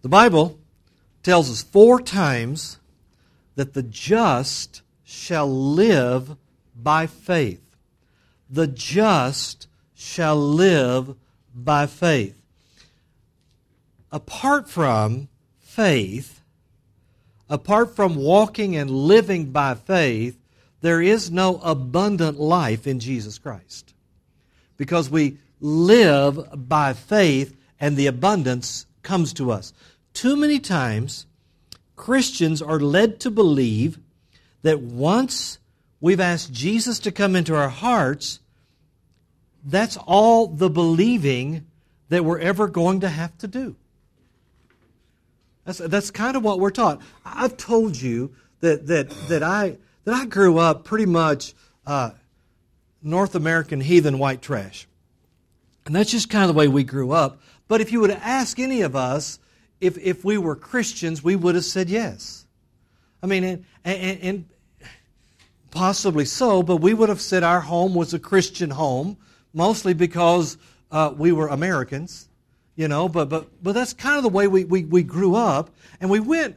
The Bible tells us 4 times that the just shall live by faith. The just shall live by faith. Apart from faith, apart from walking and living by faith, there is no abundant life in Jesus Christ. Because we live by faith and the abundance comes to us. Too many times, Christians are led to believe that once we've asked Jesus to come into our hearts, that's all the believing that we're ever going to have to do. That's kind of what we're taught. I've told you that I grew up pretty much North American heathen white trash. And that's just kind of the way we grew up. But if you would have asked any of us if we were Christians, we would have said yes. I mean, and possibly so, but we would have said our home was a Christian home, mostly because we were Americans, you know. But that's kind of the way we grew up, and we went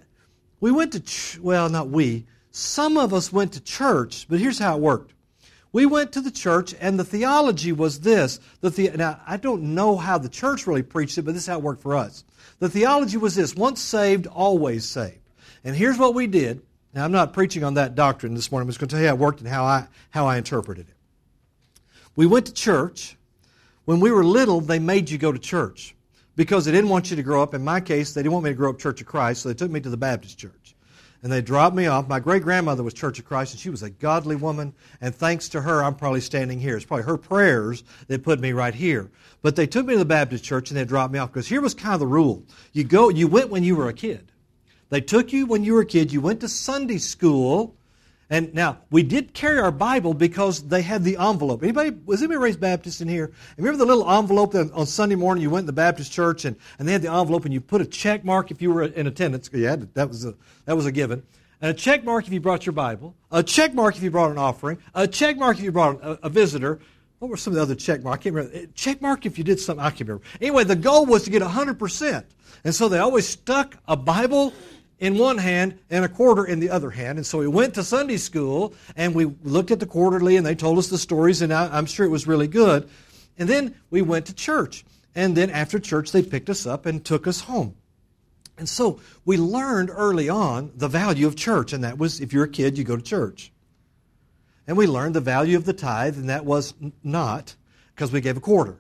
to not we. Some of us went to church, but here's how it worked. We went to the church, and the theology was this. Now, I don't know how the church really preached it, but this is how it worked for us. The theology was this: once saved, always saved. And here's what we did. Now, I'm not preaching on that doctrine this morning. I'm just going to tell you how it worked and how I interpreted it. We went to church. When we were little, they made you go to church because they didn't want you to grow up. In my case, they didn't want me to grow up Church of Christ, so they took me to the Baptist church. And they dropped me off. My great-grandmother was Church of Christ, and she was a godly woman. And thanks to her, I'm probably standing here. It's probably her prayers that put me right here. But they took me to the Baptist church, and they dropped me off. Because here was kind of the rule. You went when you were a kid. They took you when you were a kid. You went to Sunday school. And now, we did carry our Bible because they had the envelope. Was anybody raised Baptist in here? Remember the little envelope that on Sunday morning you went to the Baptist church and they had the envelope and you put a check mark if you were in attendance. Yeah, that was a given. And a check mark if you brought your Bible. A check mark if you brought an offering. A check mark if you brought a visitor. What were some of the other check marks? I can't remember. Check mark if you did something. I can't remember. Anyway, the goal was to get 100%. And so they always stuck a Bible in one hand and a quarter in the other hand. And so we went to Sunday school and we looked at the quarterly and they told us the stories, and I'm sure it was really good. And then we went to church. And then after church they picked us up and took us home. And so we learned early on the value of church, and that was if you're a kid, you go to church. And we learned the value of the tithe, and that was not because we gave a quarter.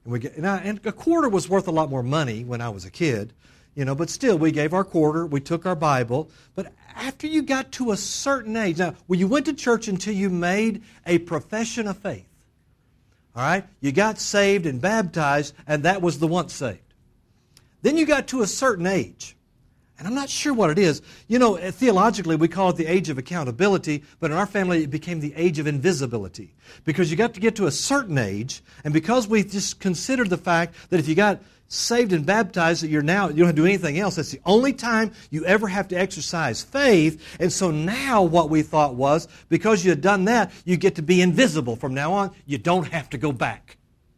And a quarter was worth a lot more money when I was a kid. You know, but still, we gave our quarter, we took our Bible. But after you got to a certain age, now, you went to church until you made a profession of faith. All right? You got saved and baptized, and that was the once saved. Then you got to a certain age. And I'm not sure what it is. You know, theologically, we call it the age of accountability, but in our family, it became the age of invisibility. Because you got to get to a certain age, and because we just considered the fact that if you got saved and baptized, that you don't have to do anything else. That's the only time you ever have to exercise faith. And so now what we thought was, because you had done that, you get to be invisible from now on. You don't have to go back.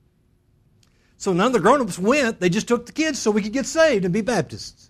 So none of the grown-ups went. They just took the kids so we could get saved and be Baptists.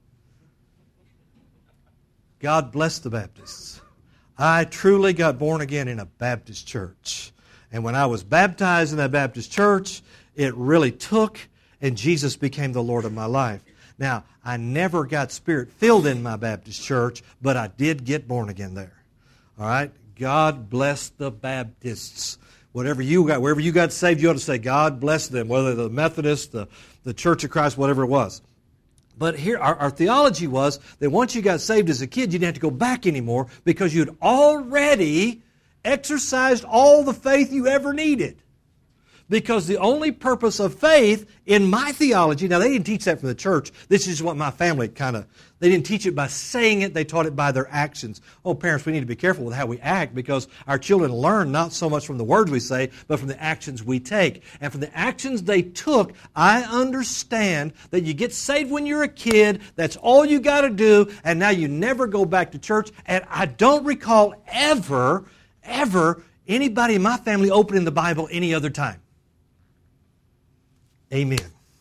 God bless the Baptists. I truly got born again in a Baptist church. And when I was baptized in that Baptist church, it really took, and Jesus became the Lord of my life. Now, I never got Spirit-filled in my Baptist church, but I did get born again there. All right? God bless the Baptists. Wherever you got saved, you ought to say, God bless them, whether the Methodist, the Church of Christ, whatever it was. But here, our theology was that once you got saved as a kid, you didn't have to go back anymore because you'd already exercised all the faith you ever needed. Because the only purpose of faith in my theology, now they didn't teach that from the church. This is what my family they didn't teach it by saying it, they taught it by their actions. Oh, parents, we need to be careful with how we act because our children learn not so much from the words we say, but from the actions we take. And from the actions they took, I understand that you get saved when you're a kid, that's all you got to do, and now you never go back to church. And I don't recall ever anybody in my family opening the Bible any other time. Amen.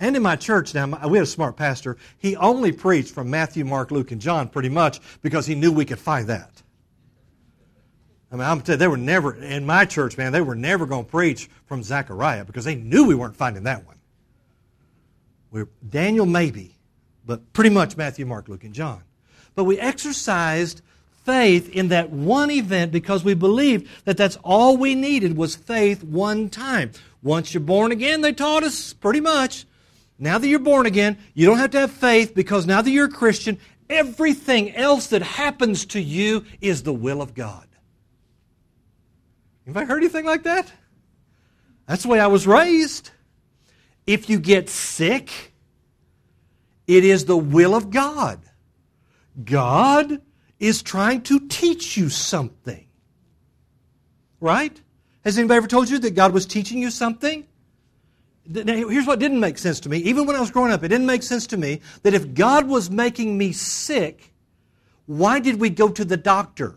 And in my church now, we had a smart pastor. He only preached from Matthew, Mark, Luke, and John pretty much because he knew we could find that. I mean, I'm telling you, they were never, in my church, man, they were never going to preach from Zechariah because they knew we weren't finding that one. Daniel maybe, but pretty much Matthew, Mark, Luke, and John. But we exercised faith in that one event because we believed that that's all we needed was faith one time. Once you're born again, they taught us pretty much, now that you're born again, you don't have to have faith because now that you're a Christian, everything else that happens to you is the will of God. Anybody heard anything like that? That's the way I was raised. If you get sick, it is the will of God. God is trying to teach you something. Right? Has anybody ever told you that God was teaching you something? Now, here's what didn't make sense to me. Even when I was growing up, it didn't make sense to me that if God was making me sick, why did we go to the doctor?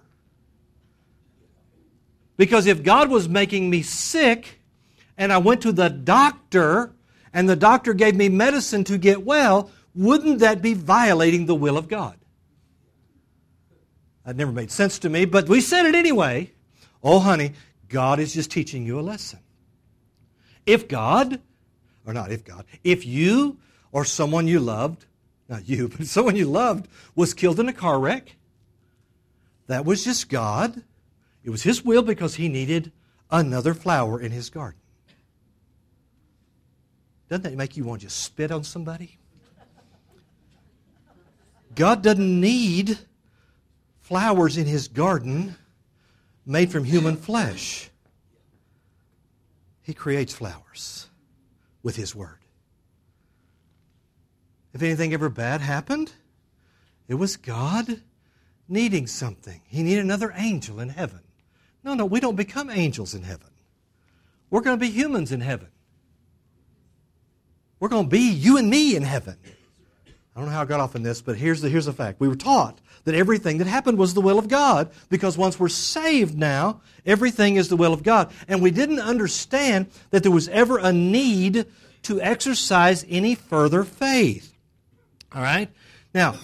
Because if God was making me sick and I went to the doctor and the doctor gave me medicine to get well, wouldn't that be violating the will of God? That never made sense to me, but we said it anyway. Oh, honey, God is just teaching you a lesson. If you or someone you loved, not you, but someone you loved was killed in a car wreck, that was just God. It was His will because He needed another flower in His garden. Doesn't that make you want to just spit on somebody? God doesn't need flowers in His garden made from human flesh. He creates flowers with His Word. If anything ever bad happened, it was God needing something. He needed another angel in heaven. No, we don't become angels in heaven. We're going to be humans in heaven. We're going to be you and me in heaven. I don't know how I got off on this, but here's the fact. We were taught that everything that happened was the will of God because once we're saved now, everything is the will of God. And we didn't understand that there was ever a need to exercise any further faith. All right? Now,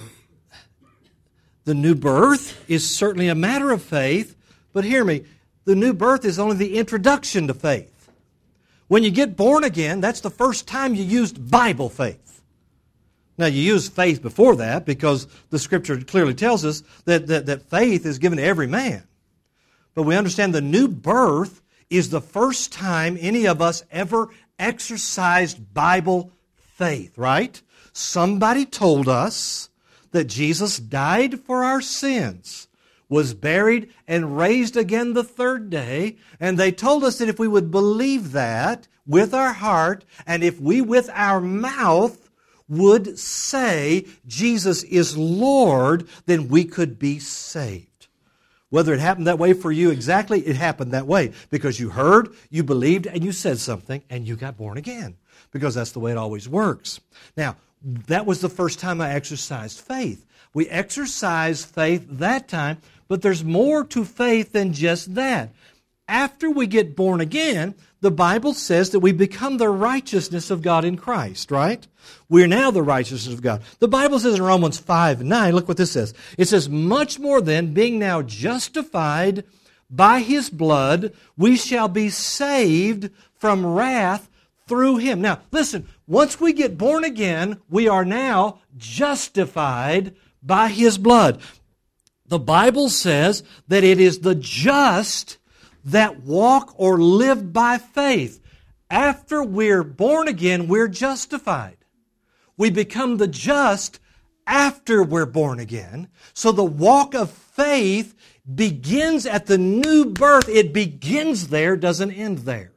the new birth is certainly a matter of faith, but hear me, the new birth is only the introduction to faith. When you get born again, that's the first time you used Bible faith. Now, you use faith before that because the Scripture clearly tells us that faith is given to every man. But we understand the new birth is the first time any of us ever exercised Bible faith, right? Somebody told us that Jesus died for our sins, was buried and raised again the third day, and they told us that if we would believe that with our heart, and if we with our mouth would say Jesus is Lord, then we could be saved. Whether it happened that way for you exactly, it happened that way because you heard, you believed, and you said something, and you got born again because that's the way it always works. Now, that was the first time I exercised faith. We exercised faith that time, but there's more to faith than just that. After we get born again, the Bible says that we become the righteousness of God in Christ, right? We're now the righteousness of God. The Bible says in Romans 5:9, look what this says. It says, much more then, being now justified by His blood, we shall be saved from wrath through Him. Now, listen, once we get born again, we are now justified by His blood. The Bible says that it is the just that walk or live by faith. After we're born again, we're justified. We become the just after we're born again. So the walk of faith begins at the new birth. It begins there, doesn't end there.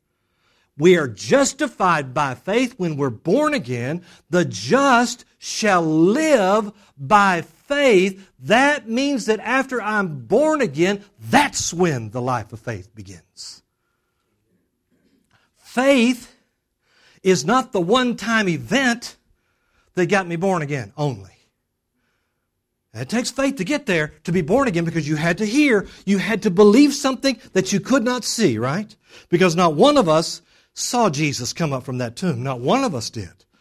We are justified by faith when we're born again. The just shall live by faith. That means that after I'm born again, that's when the life of faith begins. Faith is not the one-time event that got me born again only. And it takes faith to get there, to be born again, because you had to hear, you had to believe something that you could not see, right? Because not one of us saw Jesus come up from that tomb. Not one of us did.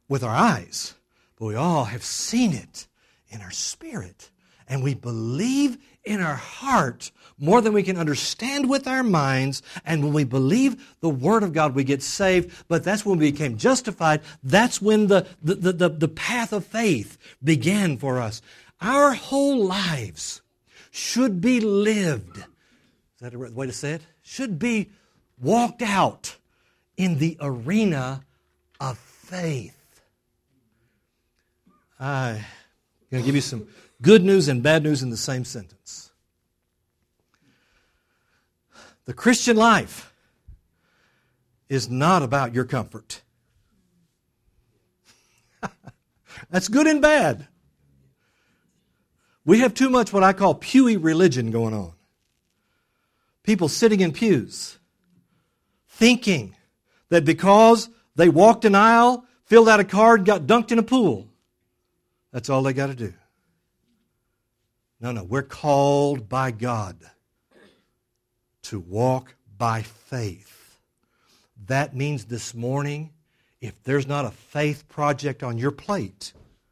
with our eyes, but we all have seen it in our spirit. And we believe in our heart more than we can understand with our minds. And when we believe the Word of God, we get saved. But that's when we became justified. That's when the path of faith began for us. Our whole lives should be lived. Is that a way to say it? Should be walked out in the arena of faith. I'm going to give you some good news and bad news in the same sentence. The Christian life is not about your comfort. That's good and bad. We have too much what I call pewy religion going on. People sitting in pews, thinking that because they walked an aisle, filled out a card, got dunked in a pool, that's all they got to do. No, we're called by God to walk by faith. That means this morning, if there's not a faith project on your plate,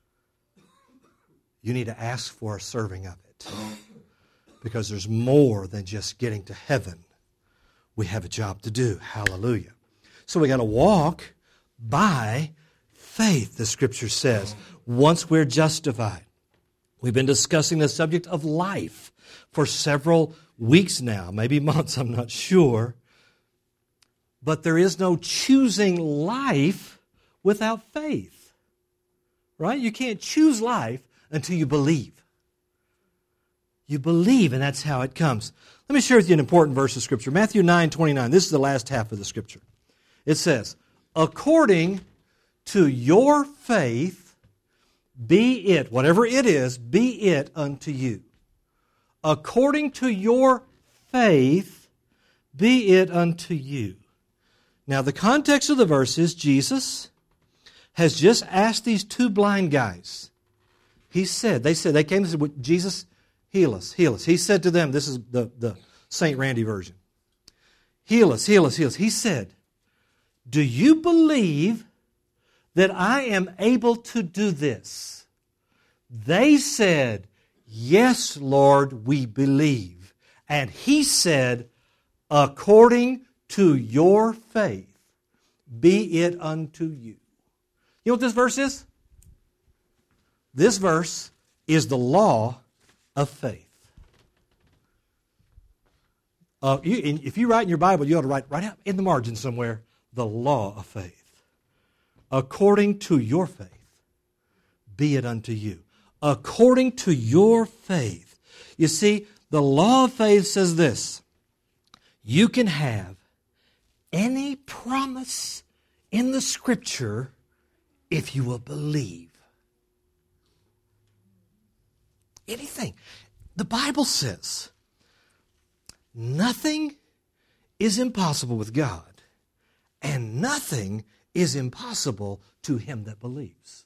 you need to ask for a serving of it. Because there's more than just getting to heaven. We have a job to do. Hallelujah. So we got to walk by faith, the Scripture says, once we're justified. We've been discussing the subject of life for several weeks now, maybe months, I'm not sure. But there is no choosing life without faith. Right? You can't choose life until you believe. You believe, and that's how it comes. Let me share with you an important verse of Scripture. Matthew 9:29. This is the last half of the Scripture. It says, according to your faith, be it, whatever it is, be it unto you. According to your faith, be it unto you. Now, the context of the verse is Jesus has just asked these two blind guys. They came and said, Jesus, heal us, heal us. He said to them, this is the St. Randy version, heal us, heal us, heal us. He said, do you believe that I am able to do this? They said, yes, Lord, we believe. And he said, according to your faith, be it unto you. You know what this verse is? This verse is the law of faith. If you write in your Bible, you ought to write right out in the margin somewhere, the law of faith. According to your faith, be it unto you. According to your faith. You see, the law of faith says this. You can have any promise in the Scripture if you will believe. Anything. The Bible says nothing is impossible with God, and nothing is impossible to him that believes.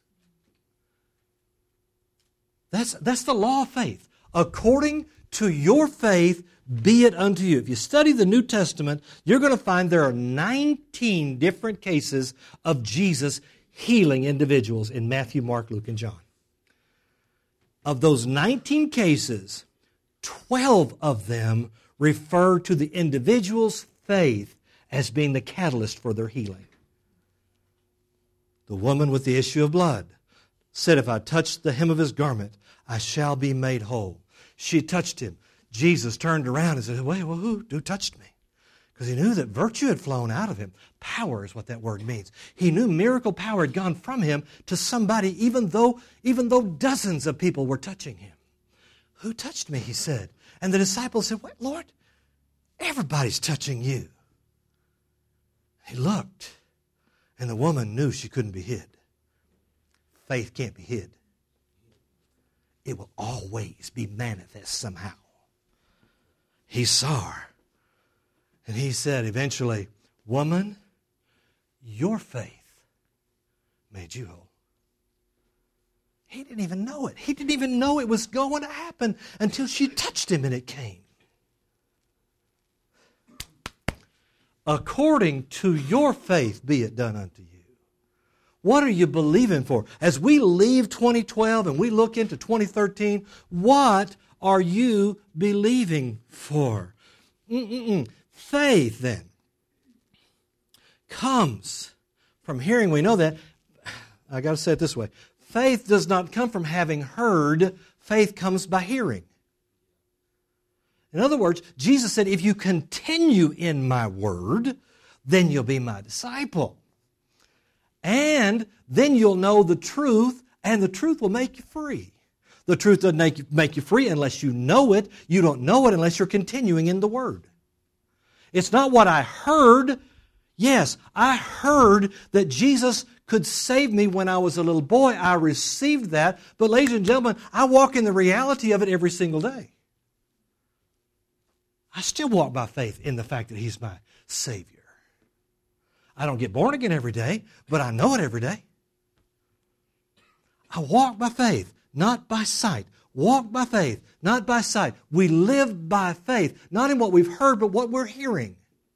That's the law of faith. According to your faith, be it unto you. If you study the New Testament, you're going to find there are 19 different cases of Jesus healing individuals in Matthew, Mark, Luke, and John. Of those 19 cases, 12 of them refer to the individual's faith as being the catalyst for their healing. The woman with the issue of blood said, if I touch the hem of his garment, I shall be made whole. She touched him. Jesus turned around and said, wait, well, who touched me? Because he knew that virtue had flown out of him. Power is what that word means. He knew miracle power had gone from him to somebody, even though dozens of people were touching him. Who touched me, he said. And the disciples said, wait, Lord, everybody's touching you. He looked, and the woman knew she couldn't be hid. Faith can't be hid. It will always be manifest somehow. He saw her. And he said eventually, woman, your faith made you whole. He didn't even know it. He didn't even know it was going to happen until she touched him and it came. According to your faith be it done unto you. What are you believing for? As we leave 2012 and we look into 2013, what are you believing for? Faith, then, comes from hearing. We know that. I got to say it this way. Faith does not come from having heard. Faith comes by hearing. In other words, Jesus said, if you continue in my word, then you'll be my disciple. And then you'll know the truth, and the truth will make you free. The truth doesn't make you free unless you know it. You don't know it unless you're continuing in the Word. It's not what I heard. Yes, I heard that Jesus could save me when I was a little boy. I received that. But ladies and gentlemen, I walk in the reality of it every single day. I still walk by faith in the fact that He's my Savior. I don't get born again every day, but I know it every day. I walk by faith, not by sight. Walk by faith, not by sight. We live by faith, not in what we've heard, but what we're hearing.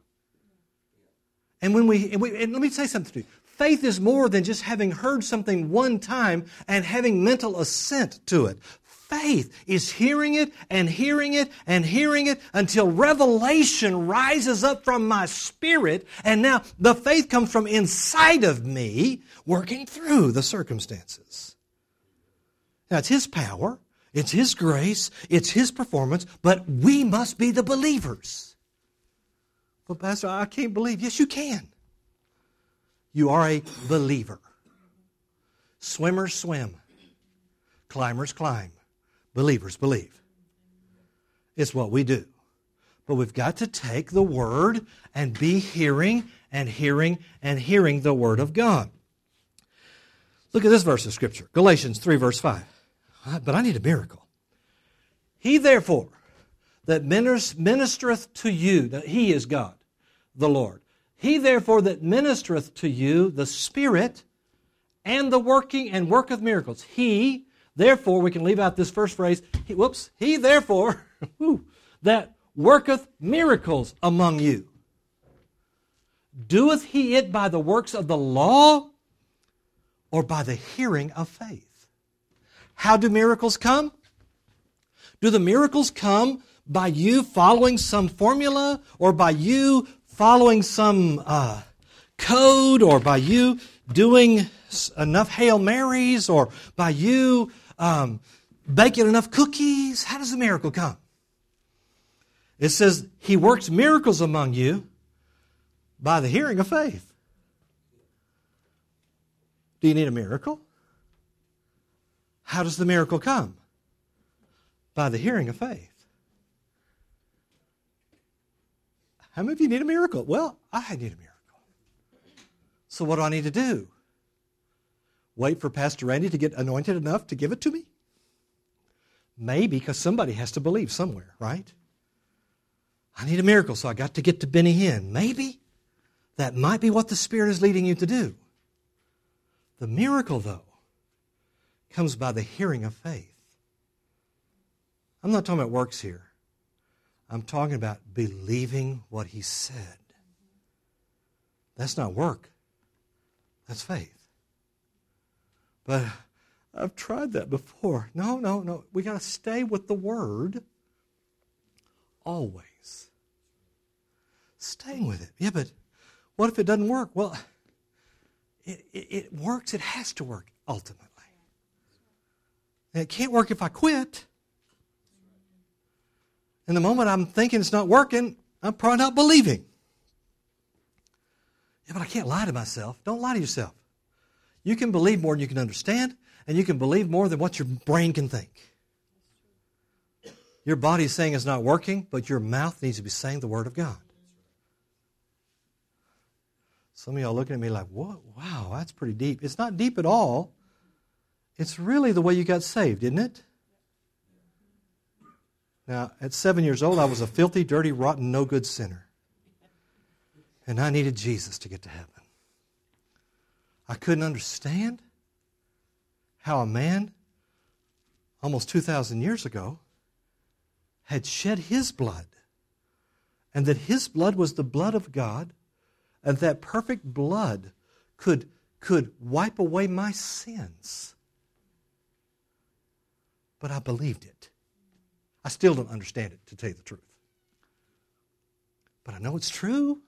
And and let me say something to you. Faith is more than just having heard something one time and having mental assent to it. Faith is hearing it and hearing it and hearing it until revelation rises up from my spirit, and now the faith comes from inside of me, working through the circumstances. Now, it's His power, it's His grace, it's His performance, but we must be the believers. Well, Pastor, I can't believe. Yes, you can. You are a believer. Swimmers swim. Climbers climb. Believers believe. It's what we do. But we've got to take the Word and be hearing and hearing and hearing the Word of God. Look at this verse of Scripture. Galatians 3, verse 5. But I need a miracle. He therefore that ministereth to you, that He is God, the Lord. He therefore that ministereth to you the Spirit and the working and worketh miracles. He, therefore, we can leave out this first phrase, he therefore that worketh miracles among you. Doeth He it by the works of the law or by the hearing of faith? How do miracles come? Do the miracles come by you following some formula, or by you following some code, or by you doing enough Hail Marys, or by you baking enough cookies? How does the miracle come? It says He works miracles among you by the hearing of faith. Do you need a miracle? How does the miracle come? By the hearing of faith. How many of you need a miracle? Well, I need a miracle. So what do I need to do? Wait for Pastor Randy to get anointed enough to give it to me? Maybe, because somebody has to believe somewhere, right? I need a miracle, so I got to get to Benny Hinn. Maybe that might be what the Spirit is leading you to do. The miracle, though, comes by the hearing of faith. I'm not talking about works here. I'm talking about believing what He said. That's not work. That's faith. But I've tried that before. No. We got to stay with the Word always. Staying with it. Yeah, but what if it doesn't work? Well, it works. It has to work ultimately. And it can't work if I quit. And the moment I'm thinking it's not working, I'm probably not believing. Yeah, but I can't lie to myself. Don't lie to yourself. You can believe more than you can understand, and you can believe more than what your brain can think. Your body is saying it's not working, but your mouth needs to be saying the Word of God. Some of y'all looking at me like, "Whoa, wow, that's pretty deep." It's not deep at all. It's really the way you got saved, isn't it? Now, at 7 years old, I was a filthy, dirty, rotten, no good sinner. And I needed Jesus to get to heaven. I couldn't understand how a man, almost 2,000 years ago, had shed his blood, and that his blood was the blood of God, and that perfect blood could could wipe away my sins. But I believed it. I still don't understand it, to tell you the truth. But I know it's true.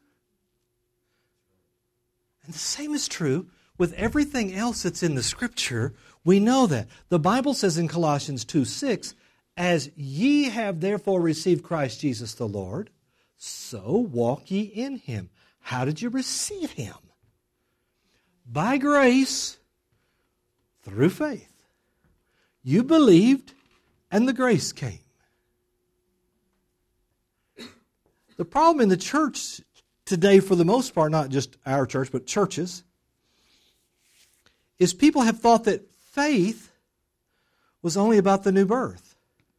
And the same is true with everything else that's in the Scripture. We know that. The Bible says in Colossians 2:6, as ye have therefore received Christ Jesus the Lord, so walk ye in Him. How did you receive Him? By grace, through faith. You believed, and the grace came. The problem in the church today, for the most part, not just our church, but churches, is people have thought that faith was only about the new birth.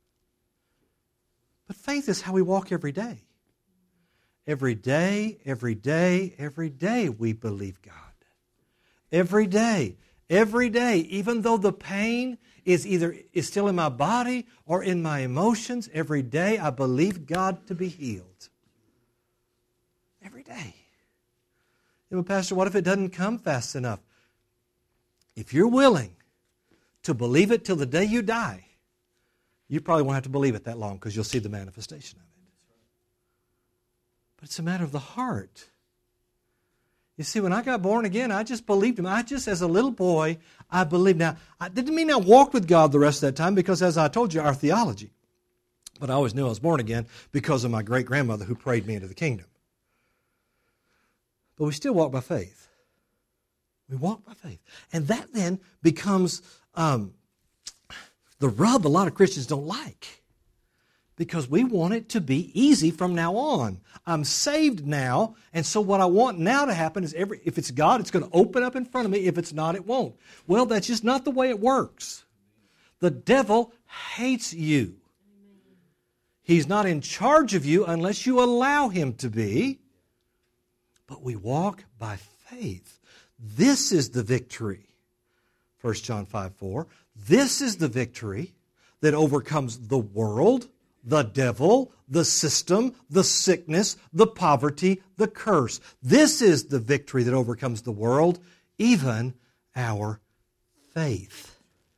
But faith is how we walk every day. Every day, every day, every day we believe God. Every day, even though the pain is still in my body or in my emotions, every day I believe God to be healed. Every day. Well, Pastor, what if it doesn't come fast enough? If you're willing to believe it till the day you die, you probably won't have to believe it that long because you'll see the manifestation of it. But it's a matter of the heart. You see, when I got born again, I just believed Him. As a little boy, I believed. Now, I didn't mean I walked with God the rest of that time because, as I told you, our theology. But I always knew I was born again because of my great-grandmother who prayed me into the kingdom. But we still walk by faith. We walk by faith. And that then becomes the rub a lot of Christians don't like. Because we want it to be easy from now on. I'm saved now, and so what I want now to happen is if it's God, it's going to open up in front of me. If it's not, it won't. Well, that's just not the way it works. The devil hates you. He's not in charge of you unless you allow him to be. But we walk by faith. This is the victory. 1 John 5:4. This is the victory that overcomes the world, the devil, the system, the sickness, the poverty, the curse. This is the victory that overcomes the world, even our faith.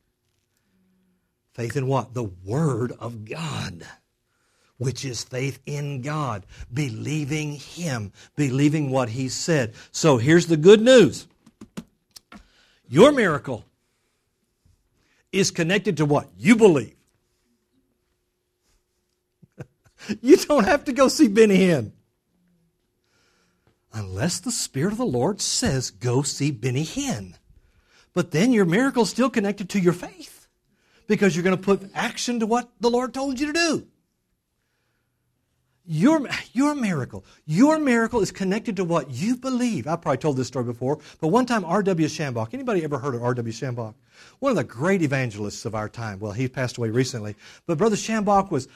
Faith in what? The Word of God, which is faith in God, believing Him, believing what He said. So here's the good news. Your miracle is connected to what you believe. You don't have to go see Benny Hinn. Unless the Spirit of the Lord says, go see Benny Hinn. But then your miracle is still connected to your faith. Because you're going to put action to what the Lord told you to do. Your miracle is connected to what you believe. I've probably told this story before, but one time R.W. Shambach, anybody ever heard of R.W. Shambach? One of the great evangelists of our time. Well, he passed away recently. But Brother Shambach was,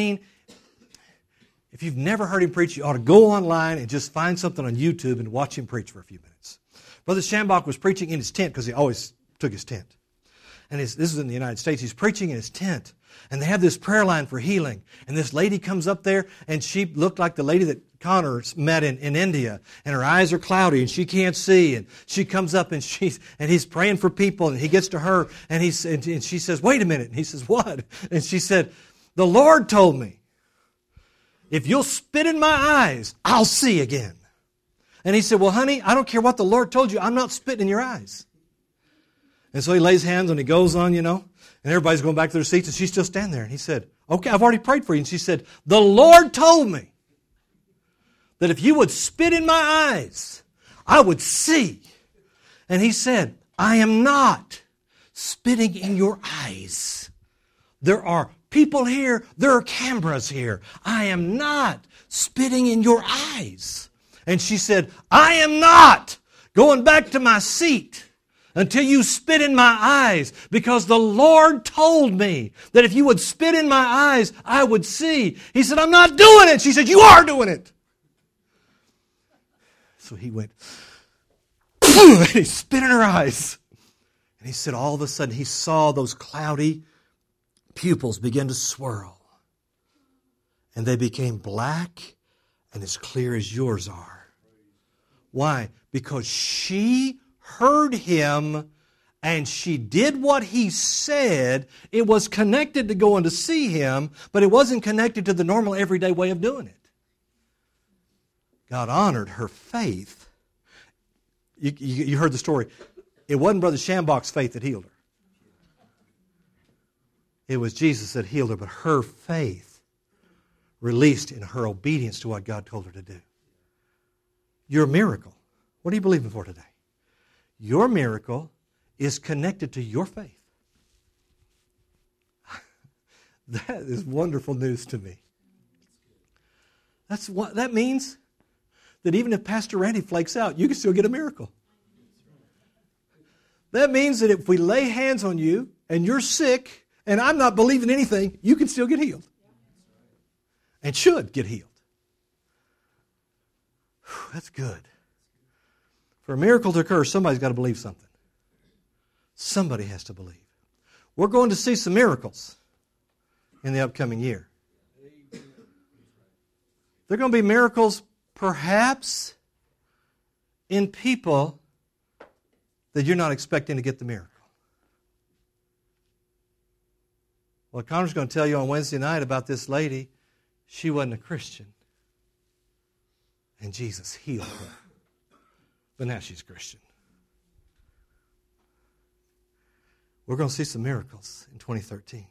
if you've never heard him preach, you ought to go online and just find something on YouTube and watch him preach for a few minutes. Brother Shambach was preaching in his tent because he always took his tent. And this is in the United States. He's preaching in his tent. And they have this prayer line for healing. And this lady comes up there, and she looked like the lady that Connor met in India. And her eyes are cloudy, and she can't see. And she comes up, and he's praying for people. And he gets to her, and she says, wait a minute. And he says, what? And she said, the Lord told me, if you'll spit in my eyes, I'll see again. And he said, well, honey, I don't care what the Lord told you. I'm not spitting in your eyes. And so he lays hands and he goes on, and everybody's going back to their seats, and she's still standing there. And he said, okay, I've already prayed for you. And she said, the Lord told me that if you would spit in my eyes, I would see. And he said, I am not spitting in your eyes. There are people here, there are cameras here. I am not spitting in your eyes. And she said, I am not going back to my seat until you spit in my eyes, because the Lord told me that if you would spit in my eyes, I would see. He said, I'm not doing it. She said, you are doing it. So he went, and he spit in her eyes. And he said, all of a sudden, he saw those cloudy pupils begin to swirl. And they became black and as clear as yours are. Why? Because she heard him and she did what he said, it was connected to going to see him, but it wasn't connected to the normal everyday way of doing it. God honored her faith. You heard the story. It wasn't Brother Shambach's faith that healed her. It was Jesus that healed her, but her faith released in her obedience to what God told her to do. Your miracle, what are you believing for today? Your miracle is connected to your faith. That is wonderful news to me. That means that even if Pastor Randy flakes out, you can still get a miracle. That means that if we lay hands on you and you're sick and I'm not believing anything, you can still get healed. And should get healed. Whew, that's good. For a miracle to occur, somebody's got to believe something. Somebody has to believe. We're going to see some miracles in the upcoming year. They're going to be miracles perhaps in people that you're not expecting to get the miracle. Well, Connor's going to tell you on Wednesday night about this lady. She wasn't a Christian. And Jesus healed her. But now she's a Christian. We're going to see some miracles in 2013.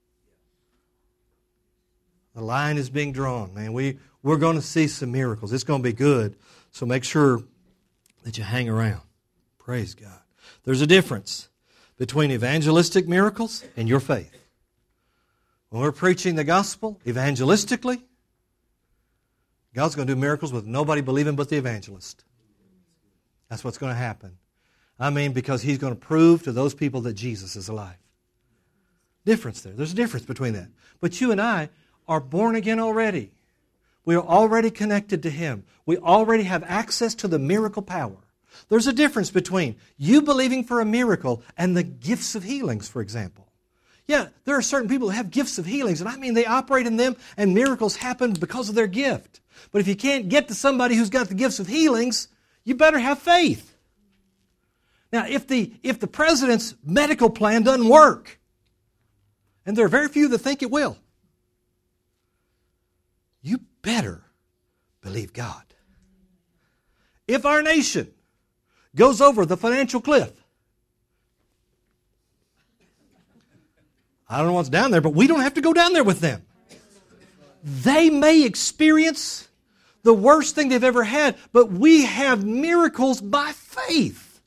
The line is being drawn, man. We're going to see some miracles. It's going to be good. So make sure that you hang around. Praise God. There's a difference between evangelistic miracles and your faith. When we're preaching the gospel evangelistically, God's going to do miracles with nobody believing but the evangelist. That's what's going to happen. I mean, because He's going to prove to those people that Jesus is alive. Difference there. There's a difference between that. But you and I are born again already. We are already connected to Him. We already have access to the miracle power. There's a difference between you believing for a miracle and the gifts of healings, for example. Yeah, there are certain people who have gifts of healings, and I mean they operate in them and miracles happen because of their gift. But if you can't get to somebody who's got the gifts of healings, you better have faith. Now, if the president's medical plan doesn't work, and there are very few that think it will, you better believe God. If our nation goes over the financial cliff, I don't know what's down there, but we don't have to go down there with them. They may experience the worst thing they've ever had, but we have miracles by faith.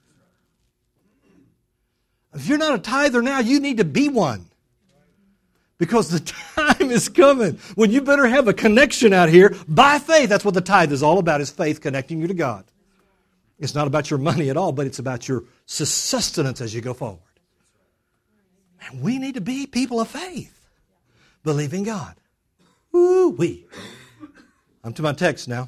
If you're not a tither now, you need to be one. Because the time is coming when you better have a connection out here by faith. That's what the tithe is all about, is faith connecting you to God. It's not about your money at all, but it's about your sustenance as you go forward. And we need to be people of faith, believing God. Woo-wee. I'm to my text now.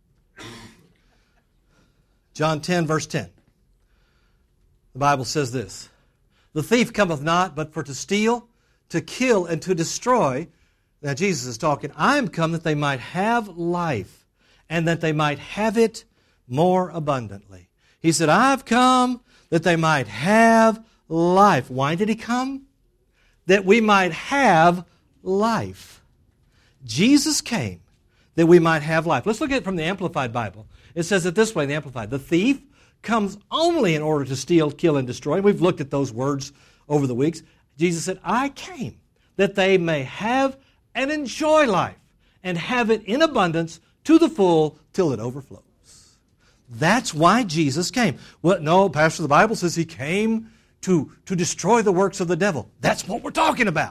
John 10, verse 10. The Bible says this: "The thief cometh not, but for to steal, to kill, and to destroy." Now Jesus is talking. "I am come that they might have life, and that they might have it more abundantly." He said, "I've come that they might have life." Why did He come? That we might have life. Jesus came that we might have life. Let's look at it from the Amplified Bible. It says it this way in the Amplified: "The thief comes only in order to steal, kill, and destroy." We've looked at those words over the weeks. Jesus said, "I came that they may have and enjoy life, and have it in abundance to the full till it overflows." That's why Jesus came. Well, no, Pastor, the Bible says He came to destroy the works of the devil. That's what we're talking about.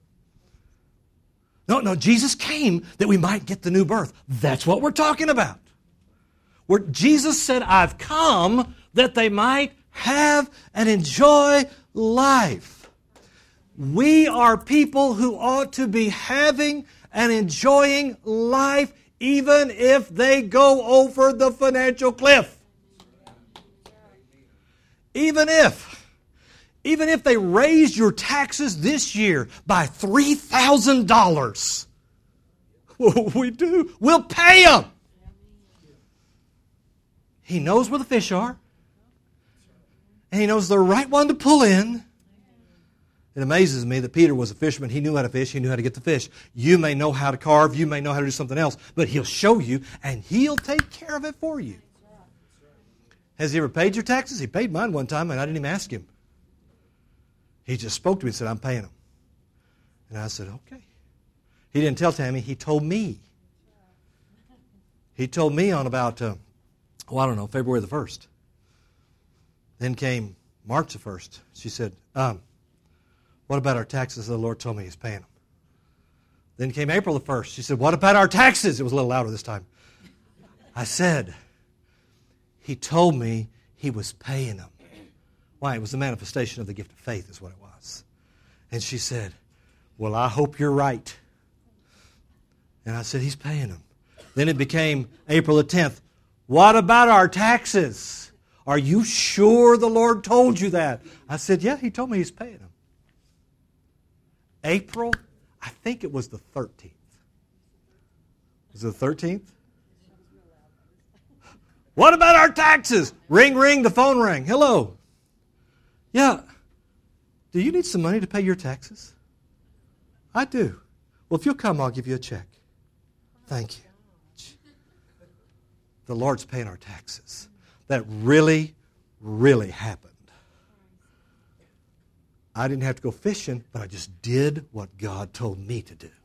No, Jesus came that we might get the new birth. That's what we're talking about. Where Jesus said, "I've come that they might have and enjoy life." We are people who ought to be having and enjoying life even if they go over the financial cliff. Even if they raise your taxes this year by $3,000, what we do, we'll pay them. He knows where the fish are. And He knows the right one to pull in. It amazes me that Peter was a fisherman. He knew how to fish. He knew how to get the fish. You may know how to carve. You may know how to do something else. But He'll show you, and He'll take care of it for you. Has He ever paid your taxes? He paid mine one time, and I didn't even ask Him. He just spoke to me and said, I'm paying them. And I said, okay. He didn't tell Tammy. He told me. He told me on about, February the 1st. Then came March the 1st. She said, what about our taxes? The Lord told me He's paying them. Then came April the 1st. She said, what about our taxes? It was a little louder this time. I said, He told me He was paying them. Why? It was the manifestation of the gift of faith is what it was. And she said, well, I hope you're right. And I said, He's paying them. Then it became April the 10th. What about our taxes? Are you sure the Lord told you that? I said, yeah, He told me He's paying them. April, I think it was the 13th. Was it the 13th? What about our taxes? Ring, ring, the phone rang. Hello. Yeah. Do you need some money to pay your taxes? I do. Well, if you'll come, I'll give you a check. Thank you. The Lord's paying our taxes. That really, really happened. I didn't have to go fishing, but I just did what God told me to do.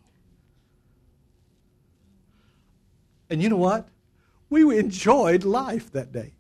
And you know what? We enjoyed life that day.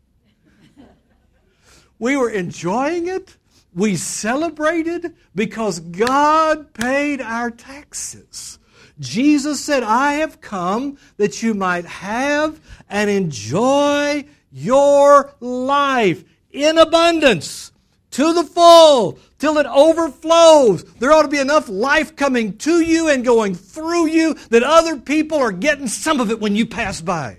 We were enjoying it. We celebrated because God paid our taxes. Jesus said, I have come that you might have and enjoy your life in abundance, to the full, till it overflows. There ought to be enough life coming to you and going through you that other people are getting some of it when you pass by.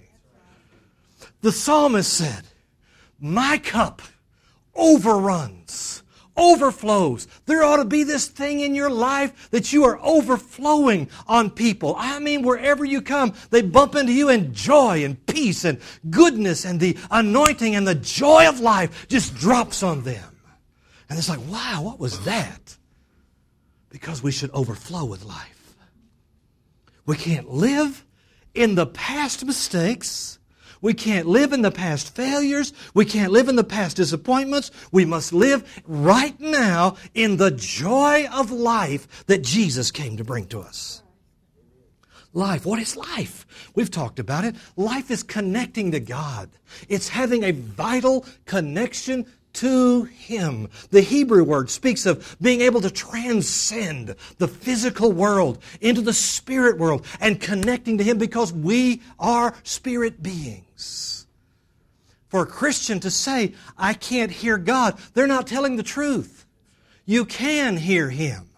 The psalmist said, my cup overruns, overflows. There ought to be this thing in your life that you are overflowing on people. I mean, wherever you come, they bump into you and joy and peace and goodness and the anointing and the joy of life just drops on them. And it's like, wow, what was that? Because we should overflow with life. We can't live in the past mistakes. We can't live in the past failures. We can't live in the past disappointments. We must live right now in the joy of life that Jesus came to bring to us. Life. What is life? We've talked about it. Life is connecting to God. It's having a vital connection to Him. The Hebrew word speaks of being able to transcend the physical world into the spirit world and connecting to Him because we are spirit beings. For a Christian to say, I can't hear God, they're not telling the truth. You can hear Him.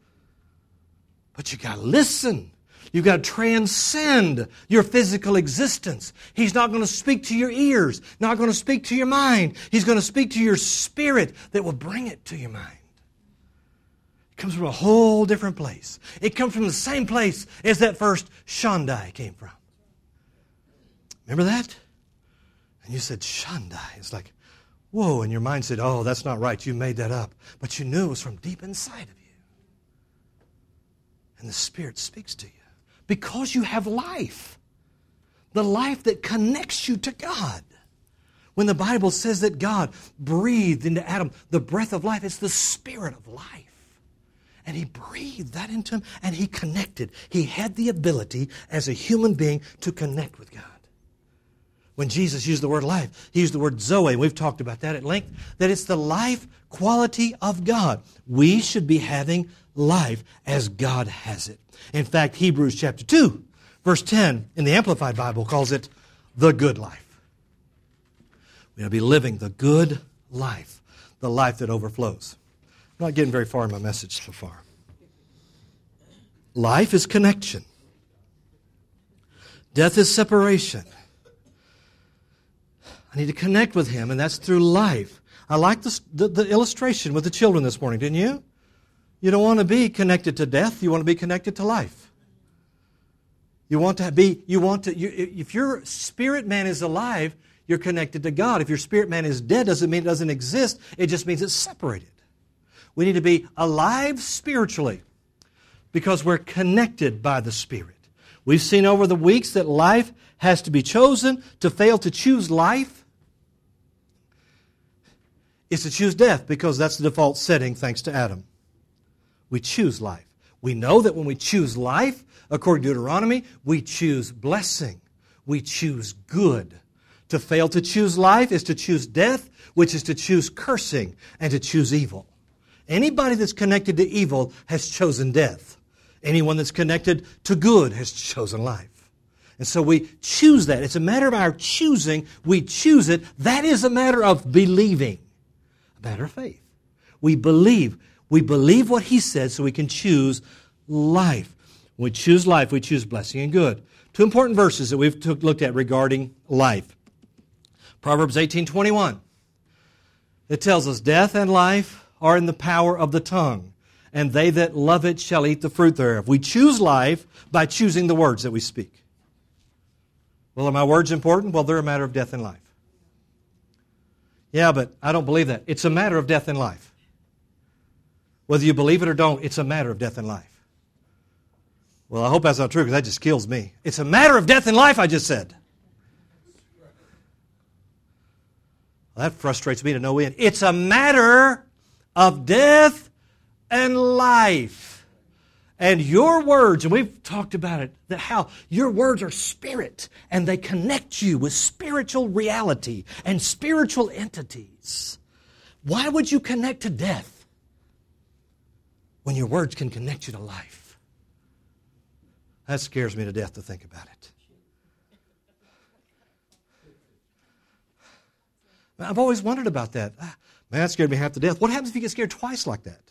But you got to listen. You've got to transcend your physical existence. He's not going to speak to your ears, not going to speak to your mind. He's going to speak to your spirit that will bring it to your mind. It comes from a whole different place. It comes from the same place as that first Shaddai came from. Remember that? And you said, Shaddai. It's like, whoa, and your mind said, oh, that's not right. You made that up. But you knew it was from deep inside of you. And the Spirit speaks to you. Because you have life. The life that connects you to God. When the Bible says that God breathed into Adam the breath of life, it's the Spirit of life. And He breathed that into him and he connected. He had the ability as a human being to connect with God. When Jesus used the word life, He used the word Zoe. We've talked about that at length. That it's the life quality of God. We should be having life as God has it. In fact, Hebrews chapter 2, verse 10 in the Amplified Bible calls it the good life. We ought to be living the good life, the life that overflows. I'm not getting very far in my message so far. Life is connection. Death is separation. I need to connect with Him, and that's through life. I like the illustration with the children this morning, didn't you? You don't want to be connected to death. You want to be connected to life. If your spirit man is alive, you're connected to God. If your spirit man is dead, doesn't mean it doesn't exist. It just means it's separated. We need to be alive spiritually because we're connected by the Spirit. We've seen over the weeks that life has to be chosen. To fail to choose life is to choose death because that's the default setting thanks to Adam. We choose life. We know that when we choose life, according to Deuteronomy, we choose blessing. We choose good. To fail to choose life is to choose death, which is to choose cursing and to choose evil. Anybody that's connected to evil has chosen death. Anyone that's connected to good has chosen life. And so we choose that. It's a matter of our choosing. We choose it. That is a matter of believing. A matter of faith. We believe. We believe what He said so we can choose life. When we choose life, we choose blessing and good. Two important verses that we've looked at regarding life. Proverbs 18:21. It tells us, death and life are in the power of the tongue, and they that love it shall eat the fruit thereof. We choose life by choosing the words that we speak. Well, are my words important? Well, they're a matter of death and life. Yeah, but I don't believe that. It's a matter of death and life. Whether you believe it or don't, it's a matter of death and life. Well, I hope that's not true because that just kills me. It's a matter of death and life, I just said. Well, that frustrates me to no end. It's a matter of death and life. And your words, and we've talked about it, that how your words are spirit, and they connect you with spiritual reality and spiritual entities. Why would you connect to death when your words can connect you to life? That scares me to death to think about it. I've always wondered about that. Man, that scared me half to death. What happens if you get scared twice like that?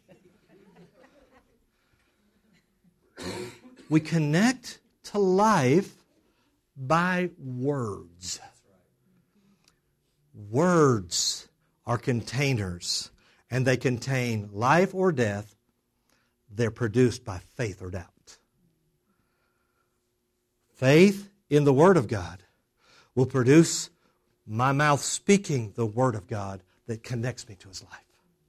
We connect to life by words. Words are containers, and they contain life or death. They're produced by faith or doubt. Faith in the Word of God will produce my mouth speaking the Word of God that connects me to His life.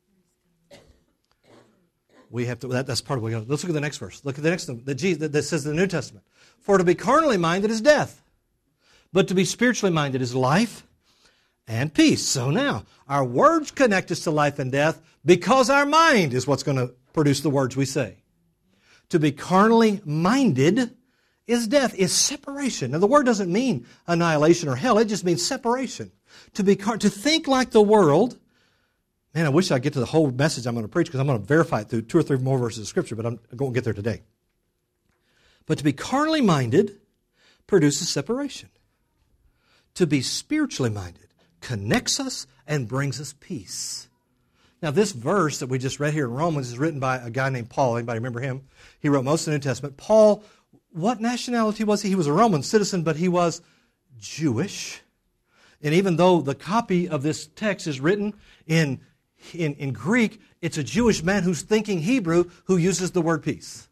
We have to. That's part of what we got. Let's look at the next verse. Look at the next one that says in the New Testament. For to be carnally minded is death, but to be spiritually minded is life and peace. So now, our words connect us to life and death because our mind is what's going to produce the words we say. To be carnally minded is death, is separation. Now, the word doesn't mean annihilation or hell. It just means separation. To think like the world. Man, I wish I'd get to the whole message I'm going to preach because I'm going to verify it through 2 or 3 more verses of Scripture, but I'm going to get there today. But to be carnally minded produces separation. To be spiritually minded connects us and brings us peace. Now, this verse that we just read here in Romans is written by a guy named Paul. Anybody remember him? He wrote most of the New Testament. Paul, what nationality was he? He was a Roman citizen, but he was Jewish. And even though the copy of this text is written in Greek, it's a Jewish man who's thinking Hebrew who uses the word peace.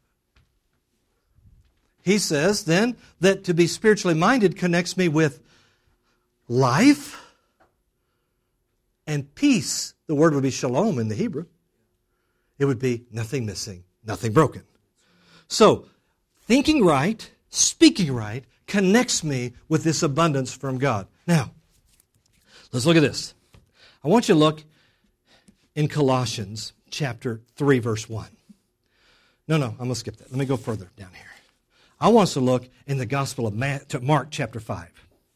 He says then that to be spiritually minded connects me with life and peace. The word would be shalom in the Hebrew. It would be nothing missing, nothing broken. So, thinking right, speaking right, connects me with this abundance from God. Now, let's look at this. I want you to look in Colossians chapter 3, verse 1. No, I'm going to skip that. Let me go further down here. I want us to look in the Gospel of Mark chapter 5.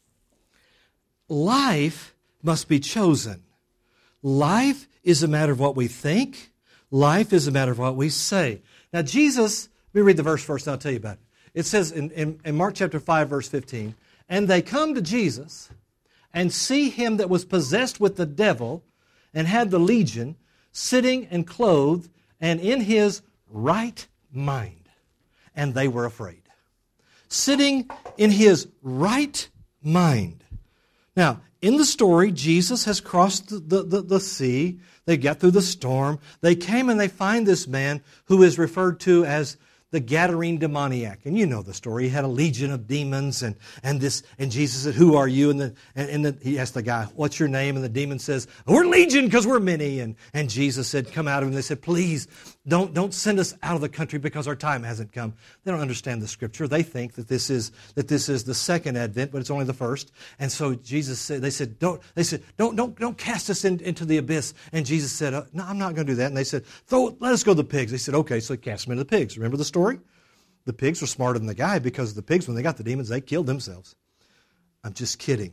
Life must be chosen. Life is a matter of what we think. Life is a matter of what we say. Now, Jesus, let me read the verse first and I'll tell you about it. It says in Mark chapter 5, verse 15, and they come to Jesus and see him that was possessed with the devil and had the legion, sitting and clothed and in his right mind. And they were afraid. Sitting in his right mind. Now, in the story, Jesus has crossed the sea. They get through the storm. They came and they find this man who is referred to as the Gadarene demoniac. And you know the story. He had a legion of demons, and Jesus said, "Who are you?" And he asked the guy, "What's your name?" And the demon says, "We're legion because we're many." And Jesus said, "Come out of him." They said, "Please, don't send us out of the country because our time hasn't come." They don't understand the Scripture. They think that this is the second advent, but it's only the first. And so Jesus said, they said, don't cast us into the abyss. And Jesus said, "No, I'm not going to do that." And they said, "Let us go to the pigs." They said, "Okay." So he cast them into the pigs. Remember the story? The pigs were smarter than the guy, because the pigs, when they got the demons, they killed themselves. I'm just kidding.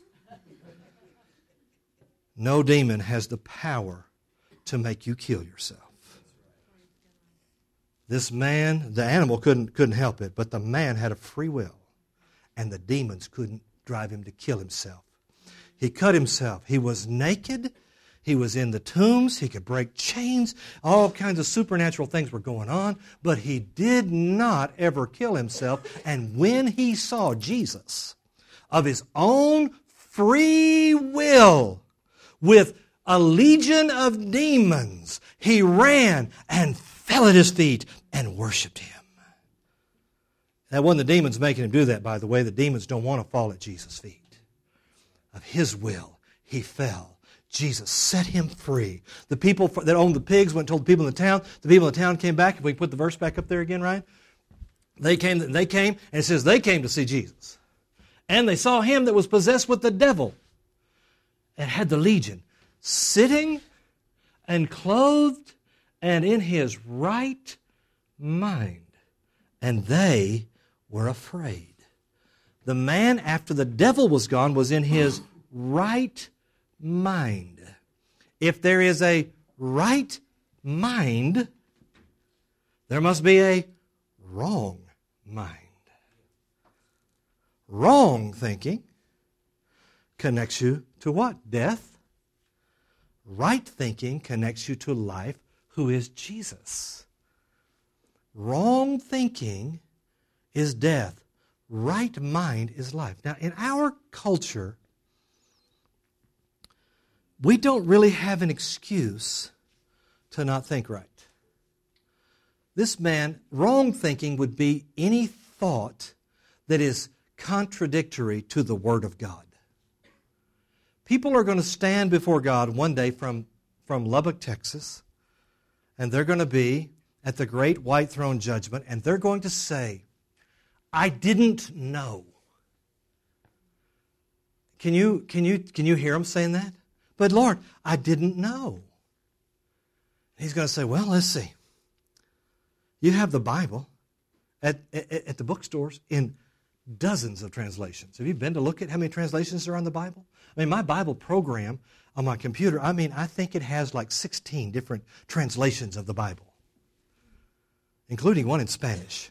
No demon has the power to make you kill yourself. This man, the animal couldn't help it, but the man had a free will, and the demons couldn't drive him to kill himself. He cut himself. He was naked. He was in the tombs. He could break chains. All kinds of supernatural things were going on, but he did not ever kill himself. And when he saw Jesus, of his own free will, with a legion of demons, he ran and fell at his feet and worshiped him. That wasn't the demons making him do that, by the way. The demons don't want to fall at Jesus' feet. Of his will, he fell. Jesus set him free. The people that owned the pigs went and told the people in the town. The people in the town came back. If we put the verse back up there again, Ryan. They came, and it says they came to see Jesus. And they saw him that was possessed with the devil and had the legion, sitting and clothed and in his right mind. And they were afraid. The man, after the devil was gone, was in his right mind. If there is a right mind, there must be a wrong mind. Wrong thinking connects you to what? Death. Right thinking connects you to life, who is Jesus. Wrong thinking is death. Right mind is life. Now, in our culture, we don't really have an excuse to not think right. This man, wrong thinking would be any thought that is contradictory to the Word of God. People are going to stand before God one day from Lubbock, Texas, and they're going to be at the great white throne judgment, and they're going to say, "I didn't know." Can you hear them saying that? "But Lord, I didn't know." He's going to say, "Well, let's see. You have the Bible at the bookstores in dozens of translations. Have you been to look at how many translations are on the Bible? I mean, my Bible program on my computer, I think it has like 16 different translations of the Bible, including one in Spanish.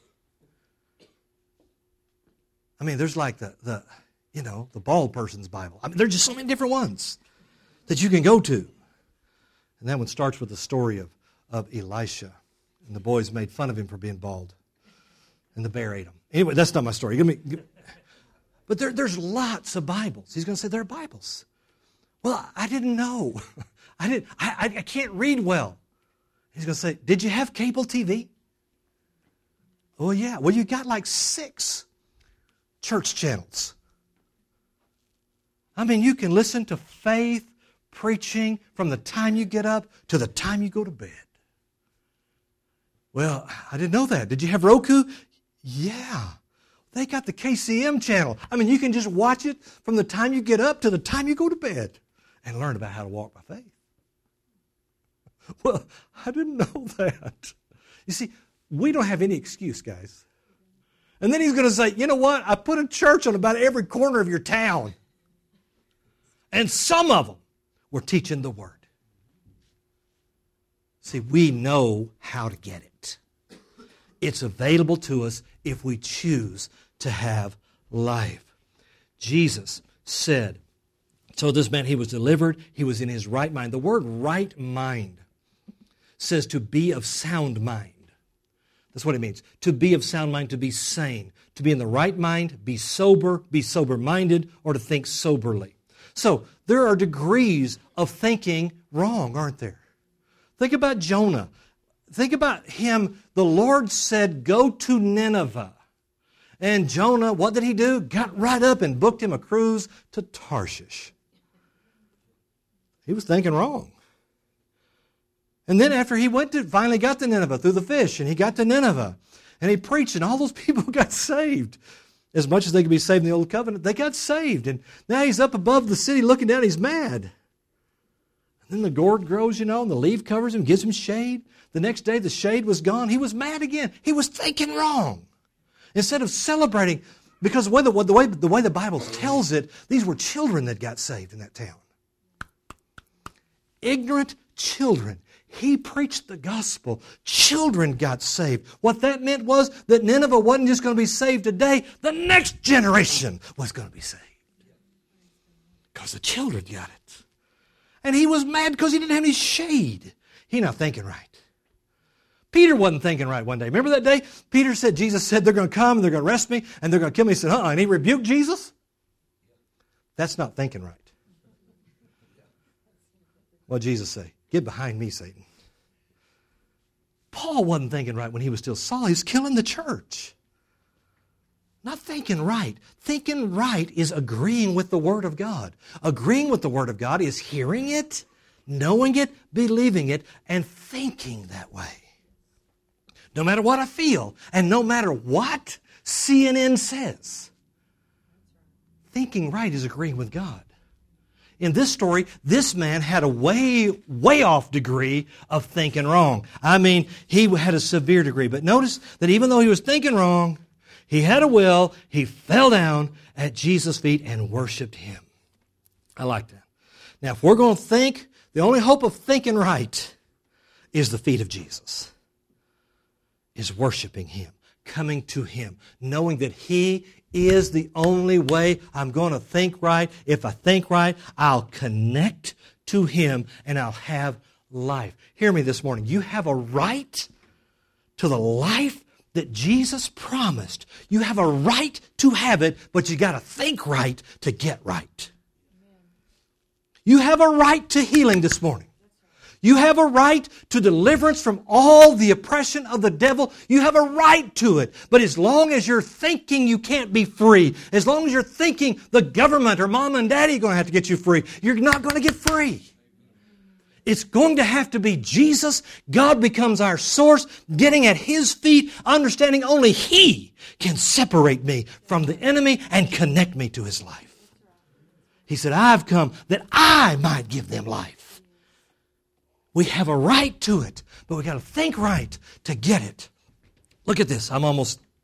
I mean, there's like the bald person's Bible. I mean, there's just so many different ones that you can go to. And that one starts with the story of Elisha. And the boys made fun of him for being bald. And the bear ate him. Anyway, that's not my story. But there's lots of Bibles. He's going to say, there are Bibles. Well, I didn't know. I can't read well. He's going to say, did you have cable TV? Oh, yeah. Well, you got like 6 church channels. I mean, you can listen to faith preaching from the time you get up to the time you go to bed. Well, I didn't know that. Did you have Roku? Yeah. They got the KCM channel. I mean, you can just watch it from the time you get up to the time you go to bed and learn about how to walk by faith. Well, I didn't know that. You see, we don't have any excuse, guys. And then he's going to say, you know what? I put a church on about every corner of your town. And some of them were teaching the Word. See, we know how to get it. It's available to us if we choose to have life. Jesus said, so this man, he was delivered. He was in his right mind. The word right mind says to be of sound mind. That's what it means. To be of sound mind, to be sane. To be in the right mind, be sober-minded, or to think soberly. So there are degrees of thinking wrong, aren't there? Think about Jonah. think about him. The Lord said, go to Nineveh. And Jonah, what did he do? Got right up and booked him a cruise to Tarshish. He was thinking wrong. And then after he finally got to Nineveh through the fish, and he got to Nineveh, and he preached, and all those people got saved. As much as they could be saved in the Old Covenant, they got saved. And now he's up above the city looking down, he's mad. And then the gourd grows, and the leaf covers him, gives him shade. The next day the shade was gone. He was mad again. He was thinking wrong. Instead of celebrating, because the way the Bible tells it, these were children that got saved in that town. Ignorant children. He preached the gospel. Children got saved. What that meant was that Nineveh wasn't just going to be saved today. The next generation was going to be saved. Because the children got it. And he was mad because he didn't have any shade. He not thinking right. Peter wasn't thinking right one day. Remember that day? Peter said, Jesus said, they're going to come and they're going to arrest me and they're going to kill me. He said, and he rebuked Jesus? That's not thinking right. What did Jesus say? Get behind me, Satan. Paul wasn't thinking right when he was still Saul. He was killing the church. Not thinking right. Thinking right is agreeing with the Word of God. Agreeing with the Word of God is hearing it, knowing it, believing it, and thinking that way. No matter what I feel, and no matter what CNN says. Thinking right is agreeing with God. In this story, this man had a way off degree of thinking wrong. I mean, he had a severe degree. But notice that even though he was thinking wrong, he had a will, he fell down at Jesus' feet and worshiped him. I like that. Now, if we're going to think, the only hope of thinking right is the feet of Jesus. Is worshiping him, coming to him, knowing that he is the only way I'm going to think right. If I think right, I'll connect to him and I'll have life. Hear me this morning. You have a right to the life that Jesus promised. You have a right to have it, but you got to think right to get right. You have a right to healing this morning. You have a right to deliverance from all the oppression of the devil. You have a right to it. But as long as you're thinking you can't be free, as long as you're thinking the government or mom and daddy are going to have to get you free, you're not going to get free. It's going to have to be Jesus. God becomes our source, getting at His feet, understanding only He can separate me from the enemy and connect me to His life. He said, I've come that I might give them life. We have a right to it, but we got to think right to get it. Look at this. I got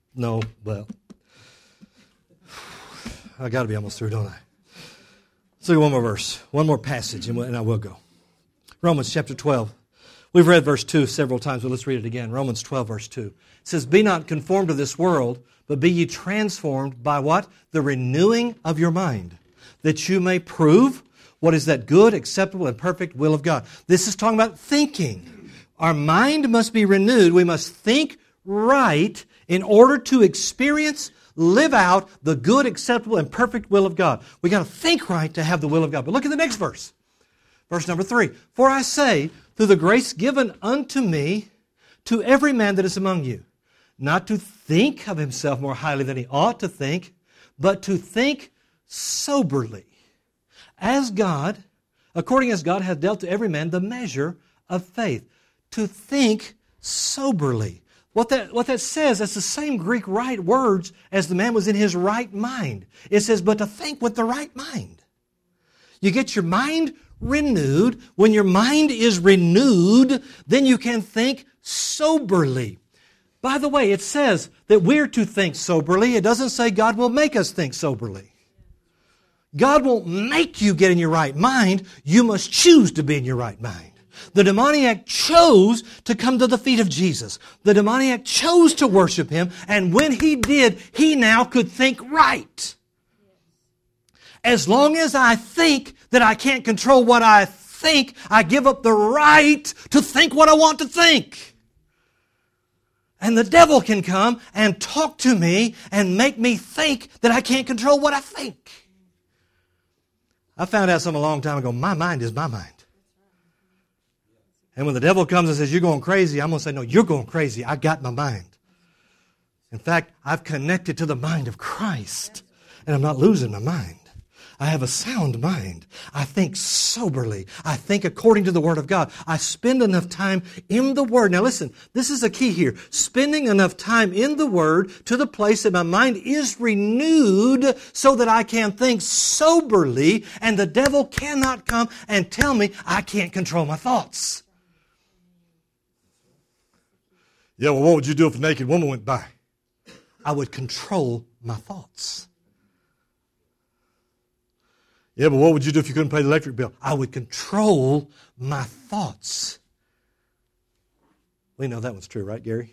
to be almost through, don't I? Let's look at one more verse, one more passage, and I will go. Romans chapter 12. We've read verse 2 several times, but let's read it again. Romans 12, verse 2. It says, be not conformed to this world, but be ye transformed by what? The renewing of your mind, that you may prove what is that good, acceptable, and perfect will of God. This is talking about thinking. Our mind must be renewed. We must think right in order to experience, live out the good, acceptable, and perfect will of God. We got to think right to have the will of God. But look at the next verse. Verse number 3. For I say, through the grace given unto me, to every man that is among you, not to think of himself more highly than he ought to think, but to think soberly, according as God hath dealt to every man the measure of faith. To think soberly. What that says, that's the same Greek right words as the man was in his right mind. It says, but to think with the right mind. You get your mind renewed. When your mind is renewed, then you can think soberly. By the way, it says that we're to think soberly. It doesn't say God will make us think soberly. God won't make you get in your right mind. You must choose to be in your right mind. The demoniac chose to come to the feet of Jesus. The demoniac chose to worship Him, and when he did, he now could think right. As long as I think that I can't control what I think, I give up the right to think what I want to think. And the devil can come and talk to me and make me think that I can't control what I think. I found out something a long time ago. My mind is my mind. And when the devil comes and says, you're going crazy, I'm going to say, no, you're going crazy. I got my mind. In fact, I've connected to the mind of Christ, and I'm not losing my mind. I have a sound mind. I think soberly. I think according to the Word of God. I spend enough time in the Word. Now listen, this is a key here. Spending enough time in the Word to the place that my mind is renewed so that I can think soberly, and the devil cannot come and tell me I can't control my thoughts. Yeah, well, what would you do if a naked woman went by? I would control my thoughts. Yeah, but what would you do if you couldn't pay the electric bill? I would control my thoughts. We know that one's true, right, Gary?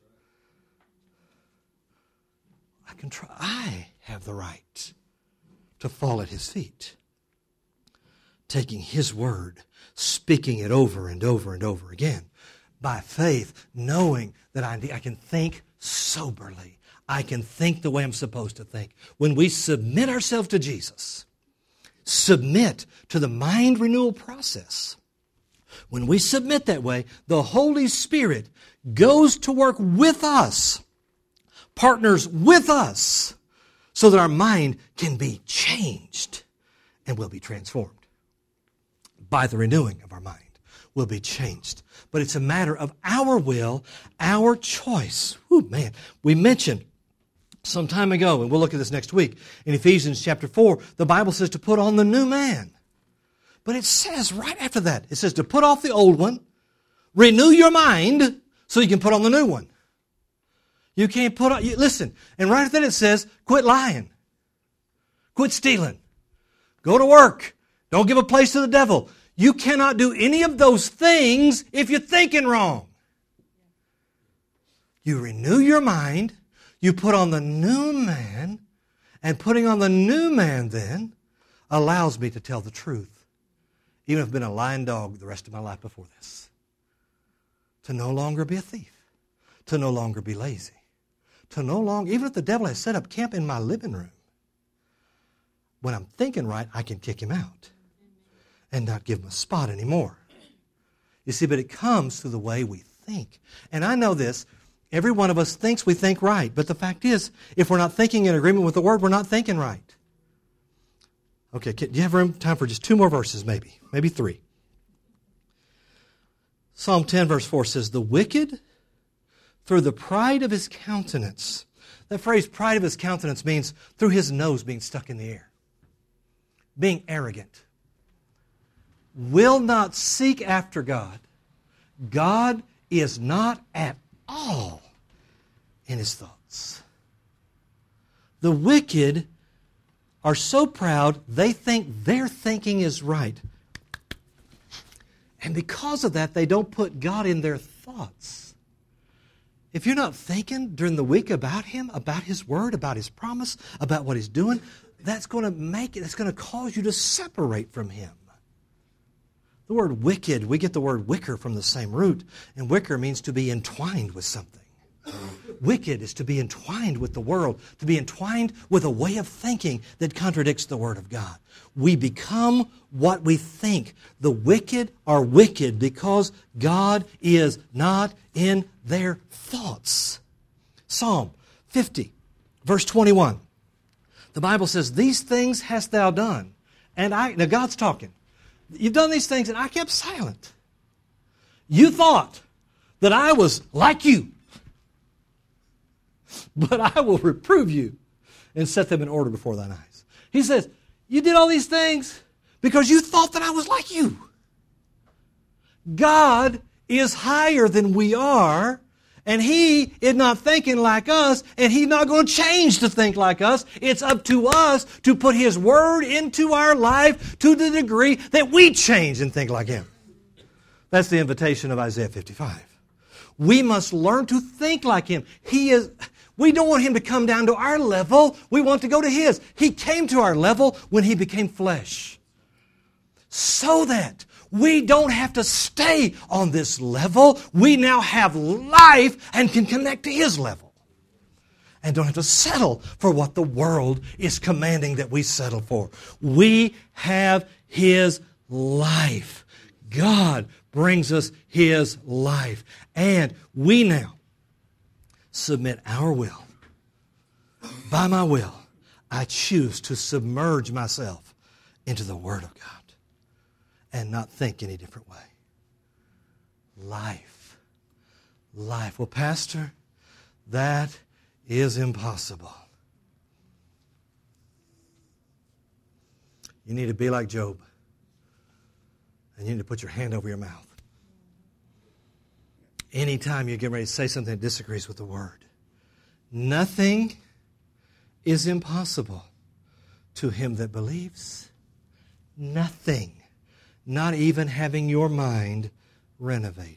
I have the right to fall at His feet, taking His word, speaking it over and over and over again, by faith, knowing that I can think soberly. I can think the way I'm supposed to think. When we submit ourselves to Jesus, submit to the mind renewal process. When we submit that way, the Holy Spirit goes to work with us, partners with us, so that our mind can be changed and will be transformed. By the renewing of our mind, will be changed. But it's a matter of our will, our choice. Whew, man, we mentioned some time ago, and we'll look at this next week, in Ephesians chapter 4, the Bible says to put on the new man. But it says right after that, it says to put off the old one, renew your mind so you can put on the new one. You can't put on, listen, and right after that it says, quit lying. Quit stealing. Go to work. Don't give a place to the devil. You cannot do any of those things if you're thinking wrong. You renew your mind. You put on the new man, and putting on the new man then allows me to tell the truth, even if I've been a lying dog the rest of my life before this. To no longer be a thief, to no longer be lazy, to no longer, even if the devil has set up camp in my living room, when I'm thinking right, I can kick him out and not give him a spot anymore. You see, but it comes through the way we think. And I know this. Every one of us thinks we think right. But the fact is, if we're not thinking in agreement with the Word, we're not thinking right. Okay, do you have room, time for just two more verses maybe? Maybe three. Psalm 10 verse 4 says, the wicked, through the pride of his countenance. That phrase, pride of his countenance, means through his nose being stuck in the air. Being arrogant. Will not seek after God. God is not at all in his thoughts. The wicked are so proud they think their thinking is right. And because of that, they don't put God in their thoughts. If you're not thinking during the week about Him, about His Word, about His promise, about what He's doing, that's going to cause you to separate from Him. The word wicked, we get the word wicker from the same root, and wicker means to be entwined with something. Wicked is to be entwined with the world, to be entwined with a way of thinking that contradicts the Word of God. We become what we think. The wicked are wicked because God is not in their thoughts. Psalm 50, verse 21. The Bible says, these things hast thou done. Now God's talking. You've done these things and I kept silent. You thought that I was like you. But I will reprove you and set them in order before thine eyes. He says, you did all these things because you thought that I was like you. God is higher than we are, and He is not thinking like us, and He's not going to change to think like us. It's up to us to put His Word into our life to the degree that we change and think like Him. That's the invitation of Isaiah 55. We must learn to think like Him. We don't want Him to come down to our level. We want to go to His. He came to our level when He became flesh. So that we don't have to stay on this level. We now have life and can connect to His level. And don't have to settle for what the world is commanding that we settle for. We have His life. God brings us His life. And we now submit our will. By my will, I choose to submerge myself into the Word of God and not think any different way. Life. Life. Well, Pastor, that is impossible. You need to be like Job. And you need to put your hand over your mouth. Anytime you get ready to say something that disagrees with the Word. Nothing is impossible to him that believes. Nothing. Not even having your mind renovated.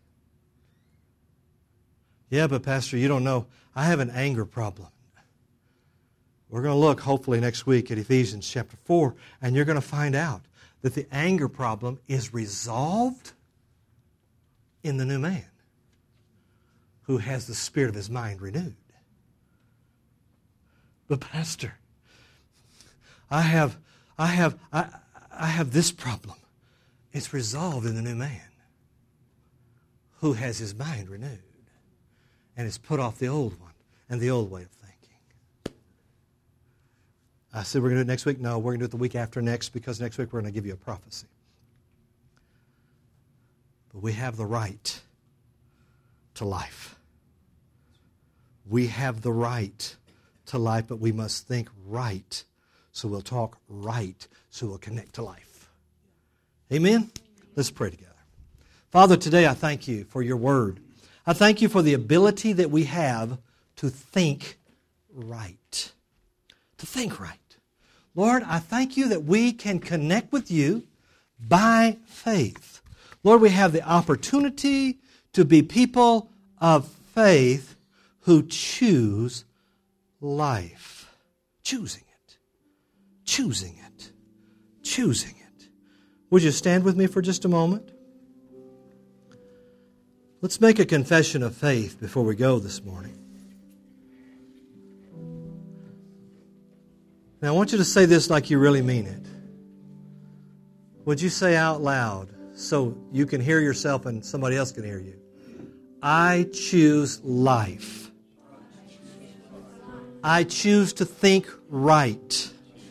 Yeah, but Pastor, you don't know. I have an anger problem. We're going to look, hopefully, next week at Ephesians chapter 4, and you're going to find out that the anger problem is resolved in the new man who has the spirit of his mind renewed. But Pastor, I have this problem. It's resolved in the new man who has his mind renewed and has put off the old one and the old way of thinking. I said we're going to do it next week. No, we're going to do it the week after next, because next week we're going to give you a prophecy. But we have the right to life. We have the right to life, but we must think right. So we'll talk right, so we'll connect to life. Amen? Let's pray together. Father, today I thank you for your word. I thank you for the ability that we have to think right. To think right. Lord, I thank you that we can connect with you by faith. Lord, we have the opportunity to be people of faith who choose life. Choosing it. Choosing it. Choosing it. Would you stand with me for just a moment? Let's make a confession of faith before we go this morning. Now I want you to say this like you really mean it. Would you say out loud so you can hear yourself and somebody else can hear you? I choose life. I choose to think right.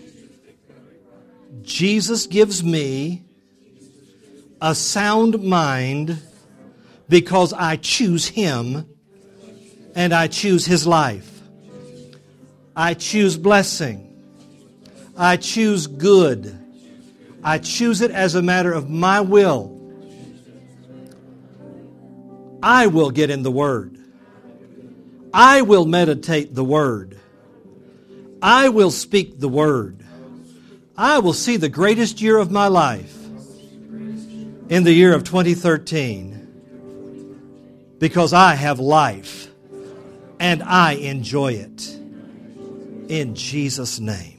Jesus gives me a sound mind because I choose Him and I choose His life. I choose blessing. I choose good. I choose it as a matter of my will. I will get in the Word. I will meditate the Word. I will speak the Word. I will see the greatest year of my life in the year of 2013 because I have life and I enjoy it. In Jesus' name.